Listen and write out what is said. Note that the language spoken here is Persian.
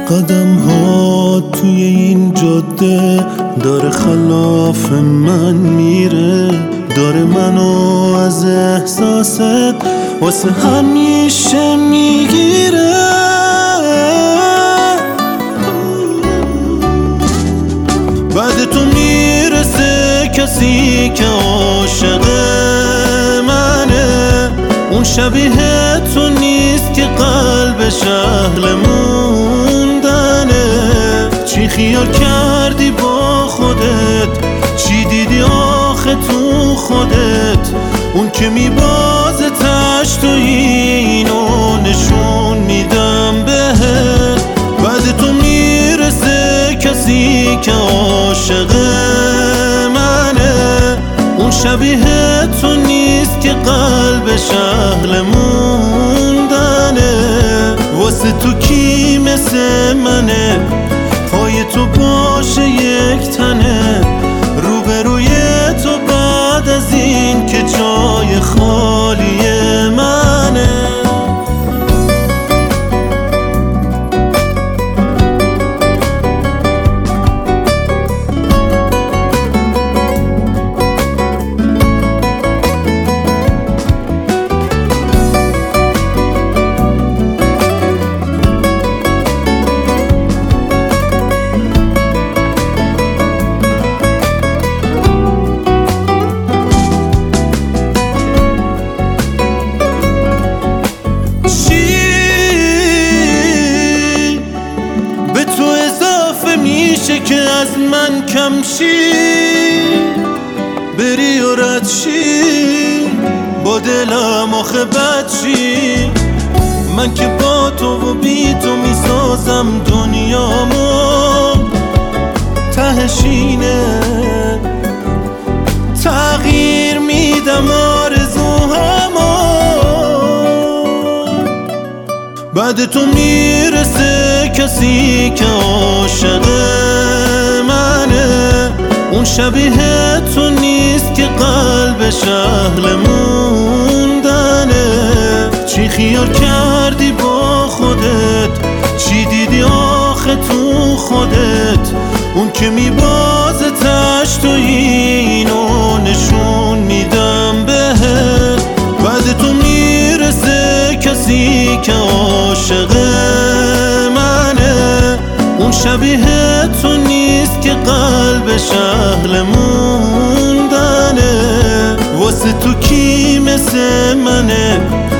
قدم ها توی این جاده داره خلاف من میره، داره منو از احساست واسه همیشه میگیره. بعد تو میرسه کسی که عاشق منه، اون شبیه تو نیست که قلبش اهل موندنه. چی خیال کردی با خودت، چی دیدی آخه تو خودت، اون که میبازه تشت و اینو نشون میدم بهت. بعد تو میرسه کسی که عاشق منه، اون شبیه تو نیست که قلبش اهل موندنه. واسه تو کی مثل منه، پای تو باشه یک تنه، روبروی تو بعد از این که جای خالی منه. که از من کم شی، بری و رد شی، با دلم آخه بد شی. من که با تو و بی تو میسازم دنیامو، تهشینه تغییر میدم آرزوهامو. بعد تو میرسه کسی که عاشق منه، اون شبیه تو نیست که قلبش اهل موندنه. چی خیال کردی با خودت، چی دیدی آخه تو خودت، اون که میبازه تشت و اینو نشون میدم بهت. بعد تو میرسه کسی که عاشق منه، اون شبیه تو نیست که قلبش اهل موندنه. واسه تو کی مثل منه،